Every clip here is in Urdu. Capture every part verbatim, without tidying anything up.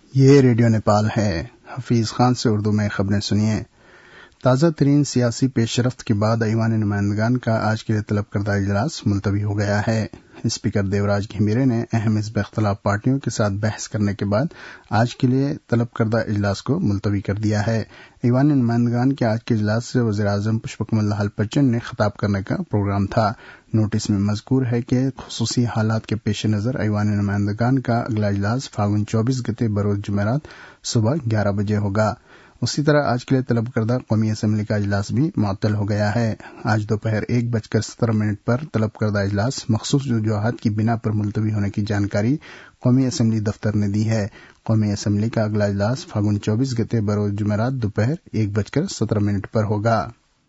یہ ریڈیو نیپال ہے۔ حفیظ خان سے اردو میں خبریں سنیے۔ تازہ ترین سیاسی پیش رفت کے بعد ایوان نمائندگان کا آج کے لیے طلب کردہ اجلاس ملتوی ہو گیا ہے۔ اسپیکر دیوراج گھمیرے نے اہم حزب اختلاف پارٹیوں کے ساتھ بحث کرنے کے بعد آج کے لیے طلب کردہ اجلاس کو ملتوی کر دیا ہے۔ ایوان نمائندگان کے آج کے اجلاس سے وزیر اعظم پشپ کمل دہل پچن نے خطاب کرنے کا پروگرام تھا۔ نوٹس میں مذکور ہے کہ خصوصی حالات کے پیش نظر ایوان نمائندگان کا اگلا اجلاس فاگن چوبیس گتے بروز جمعرات صبح گیارہ بجے ہوگا۔ اسی طرح آج کے لیے طلب کردہ قومی اسمبلی کا اجلاس بھی معطل ہو گیا ہے۔ آج دوپہر ایک بج کر سترہ منٹ پر طلب کردہ اجلاس مخصوص وجوہات کی بنا پر ملتوی ہونے کی جانکاری قومی اسمبلی دفتر نے دی ہے۔ قومی اسمبلی کا اگلا اجلاس فاگن چوبیس گتے بروز جمعرات دوپہر ایک بج کر سترہ منٹ پر ہوگا۔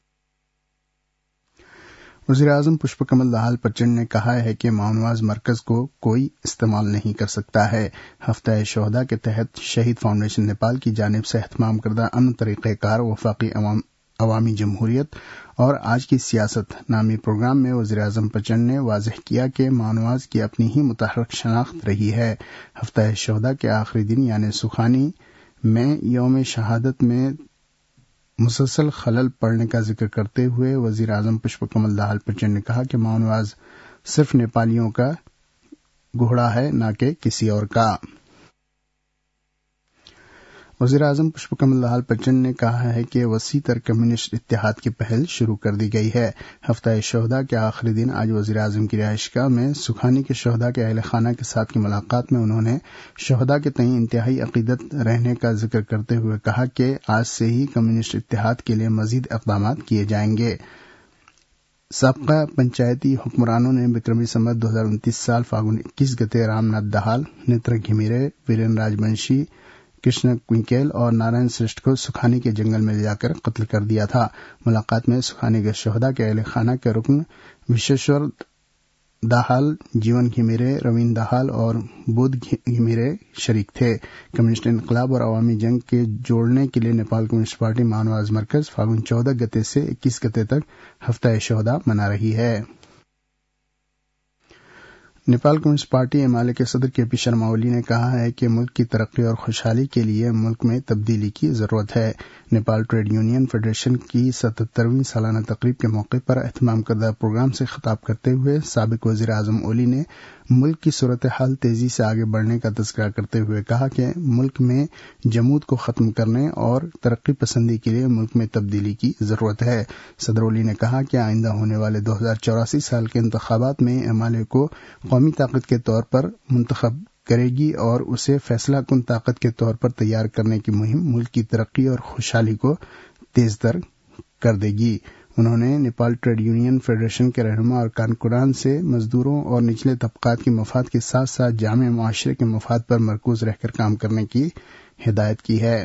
وزیر اعظم پشپ کمل دہل پچن نے کہا ہے کہ ماونواز مرکز کو کوئی استعمال نہیں کر سکتا ہے۔ ہفتہ شہداء کے تحت شہید فاؤنڈیشن نیپال کی جانب سے اہتمام کردہ امن طریقہ کار وفاقی عوام عوامی جمہوریت اور آج کی سیاست نامی پروگرام میں وزیر اعظم پچن نے واضح کیا کہ ماونواز کی اپنی ہی متحرک شناخت رہی ہے۔ ہفتہ شہداء کے آخری دن یعنی سکھانی میں یوم شہادت میں مسلسل خلل پڑنے کا ذکر کرتے ہوئے وزیر اعظم پشپ کمل دہل پچن نے کہا کہ ماونواز صرف نیپالیوں کا گھوڑا ہے نہ کہ کسی اور کا۔ وزیر اعظم پشپ کمل دہل پچن نے کہا ہے کہ وسیع تر کمیونسٹ اتحاد کی پہل شروع کر دی گئی ہے۔ ہفتہ شہداء کے آخری دن آج وزیر اعظم کی رہائش گاہ میں سکھانی کے شہداء کے اہل خانہ کے ساتھ کی ملاقات میں انہوں نے شہداء کے تئیں انتہائی عقیدت رہنے کا ذکر کرتے ہوئے کہا کہ آج سے ہی کمیونسٹ اتحاد کے لیے مزید اقدامات کیے جائیں گے۔ سابقہ پنچایتی حکمرانوں نے وکرمی سنوت دو ہزار انتیس سال فاگن اکیس گتے رام ناتھ دہال، نیتر گھمیرے، ویرین راج ونشی، کرشن کنکیل اور نارائن سرشٹھ کو سکھانی کے جنگل میں لے جا کر قتل کر دیا تھا۔ ملاقات میں سکھانی کے شہداء کے اہل خانہ کے رکن وشیشور دہال، جیون گھمیرے، روین دہال اور بدھ گھمیرے شریک تھے۔ کمیونسٹ انقلاب اور عوامی جنگ کے جوڑنے کے لیے نیپال کمیونسٹ پارٹی ماونواز مرکز فاگن چودہ گتے سے اکیس گتے تک ہفتہ شہداء منا رہی ہے۔ Nepal communist party M L A کے صدر کے پی شرما اولی نے کہا ہے کہ ملک کی ترقی اور خوشحالی کے لیے ملک میں تبدیلی کی ضرورت ہے۔ نیپال ٹریڈ یونین فیڈریشن کی ستہترویں سالانہ تقریب کے موقع پر اہتمام کردہ پروگرام سے خطاب کرتے ہوئے سابق وزیر اعظم اولی نے ملک کی صورتحال تیزی سے آگے بڑھنے کا تذکرہ کرتے ہوئے کہا کہ ملک میں جمود کو ختم کرنے اور ترقی پسندی کے لیے ملک میں تبدیلی کی ضرورت ہے۔ صدر اولی نے کہا کہ آئندہ ہونے والے دو ہزار چوراسی سال کے انتخابات میں ایم ایل اے کو قومی طاقت کے طور پر منتخب کرے گی اور اسے فیصلہ کن طاقت کے طور پر تیار کرنے کی مہم ملک کی ترقی اور خوشحالی کو تیز تر کر دے گی۔ انہوں نے نیپال ٹریڈ یونین فیڈریشن کے رہنما اور کارکنان سے مزدوروں اور نچلے طبقات کے مفاد کے ساتھ ساتھ جامع معاشرے کے مفاد پر مرکوز رہ کر کام کرنے کی ہدایت کی ہے۔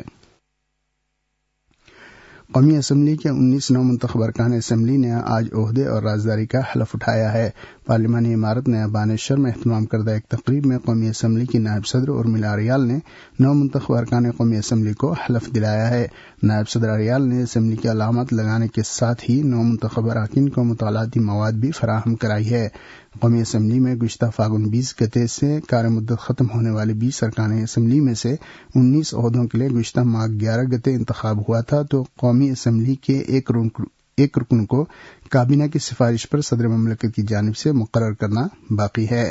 قومی اسمبلی کے انیس نو منتخب ارکان اسمبلی نے آج عہدے اور رازداری کا حلف اٹھایا ہے۔ پارلیمانی عمارت نیا بانیشور میں اہتمام کردہ ایک تقریب میں قومی اسمبلی کی نائب صدر ارمیلا اریال نے نو منتخب ارکان قومی اسمبلی کو حلف دلایا ہے۔ نائب صدر اریال نے اسمبلی کی علامات لگانے کے ساتھ ہی نو منتخب اراکین کو مطالعاتی مواد بھی فراہم کرائی ہے۔ قومی اسمبلی میں گزشتہ فاگن بیس گتے سے کار مدت ختم ہونے والی بیس ارکان اسمبلی میں سے انیس عہدوں کے لیے گزشتہ ماہ گیارہ گتے انتخاب ہوا تھا تو قومی اسمبلی کے ایک رکن ایک رکن کو کابینہ کی سفارش پر صدر مملکت کی جانب سے مقرر کرنا باقی ہے۔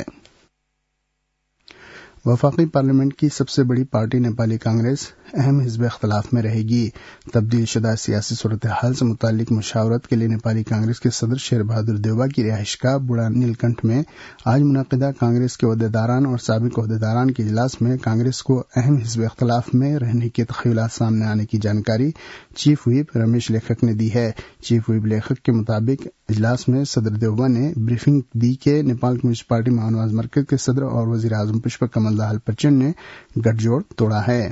وفاقی پارلیمنٹ کی سب سے بڑی پارٹی نیپالی کانگریس اہم حزب اختلاف میں رہے گی۔ تبدیل شدہ سیاسی صورتحال سے متعلق مشاورت کے لیے نیپالی کانگریس کے صدر شیر بہادر دیوبا کی رہائش گاہ بوڑھا نیل کنٹھ میں آج منعقدہ کانگریس کے عہدیداران اور سابق عہدیداران کے اجلاس میں کانگریس کو اہم حزب اختلاف میں رہنے کے تخیلات سامنے آنے کی جانکاری چیف ویپ رمیش لیکھک نے دی ہے۔ چیف ویپ لیکھک کے مطابق اجلاس میں صدر دیوبا نے بریفنگ دی کہ نیپال کمیونسٹ پارٹی ماونواز مرکز کے صدر اور وزیر اعظم پشپ کمل دہل پچن نے گٹھ جوڑ توڑا ہے۔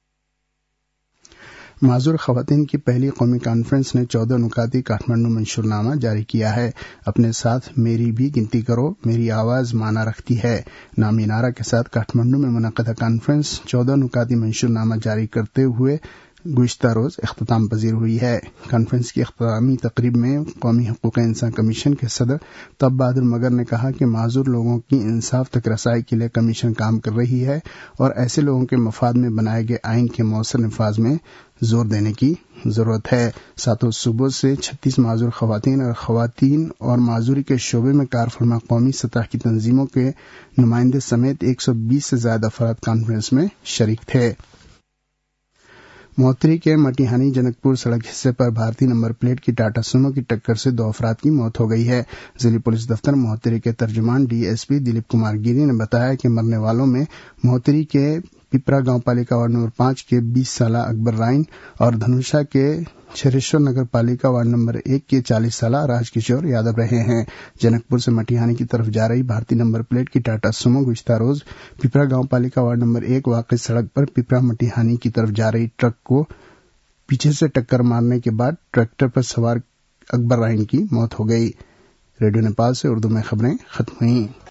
معذور خواتین کی پہلی قومی کانفرنس نے چودہ نکاتی کاٹھمنڈو منشور نامہ جاری کیا ہے۔ اپنے ساتھ میری بھی گنتی کرو، میری آواز معنی رکھتی ہے نامی نعرہ کے ساتھ کاٹھمنڈو میں منعقدہ کانفرنس چودہ نکاتی منشور نامہ جاری کرتے ہوئے گزشتہ روز اختتام پذیر ہوئی ہے۔ کانفرنس کی اختتامی تقریب میں قومی حقوق انسان کمیشن کے صدر طب بہادر مگر نے کہا کہ معذور لوگوں کی انصاف تک رسائی کے لیے کمیشن کام کر رہی ہے اور ایسے لوگوں کے مفاد میں بنائے گئے آئین کے مؤثر نفاذ میں زور دینے کی ضرورت ہے۔ ساتوں صوبوں سے چھتیس معذور خواتین اور خواتین اور معذوری کے شعبے میں کار فرما قومی سطح کی تنظیموں کے نمائندے سمیت ایک سو بیس سے زائد افراد کانفرنس میں شریک تھے۔ مہوتری کے مٹیہانی جنک پور سڑک حصے پر بھارتی نمبر پلیٹ کی ٹاٹا سومو کی ٹکر سے دو افراد کی موت ہو گئی ہے۔ ضلع پولیس دفتر مہوتری کے ترجمان D S P Dilip Kumar Giri نے بتایا کہ مرنے والوں میں مہوتری کے پپرا گاؤں پالیکا وارڈ نمبر پانچ کے بیس سالہ اکبر رائن اور دھنوشا کے چھریشور نگر پالیکا وارڈ نمبر ایک کے چالیس سالہ راج کشور یادو رہے ہیں۔ جنک پور سے مٹیہانی کی طرف جا رہی بھارتی نمبر پلیٹ کی ٹاٹا سومو گزشتہ روز پپرا گاؤں پالیکا وارڈ نمبر ایک واقع سڑک پر پپرا مٹیہانی کی طرف جا رہی ٹرک کو پیچھے سے ٹکر مارنے کے بعد ٹریکٹر پر سوار اکبر رائن کی موت ہو گئی۔ ریڈیو نیپال سے اردو میں خبریں ختم ہوئیں۔